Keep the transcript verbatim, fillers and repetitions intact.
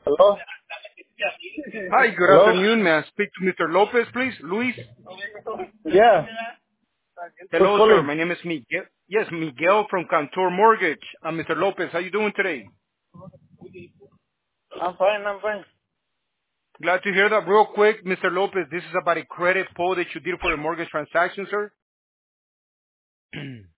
Hello? Hi, good Hello? afternoon. May I speak to Mister Lopez, please? Luis? Yeah. Who's Hello, sir. calling? My name is Miguel. Yes, Miguel from Cantor Mortgage. Uh, Mister Lopez, how you doing today? I'm fine, I'm fine. Glad to hear that. Real quick, Mister Lopez, this is about a credit pull that you did for a mortgage transaction, sir.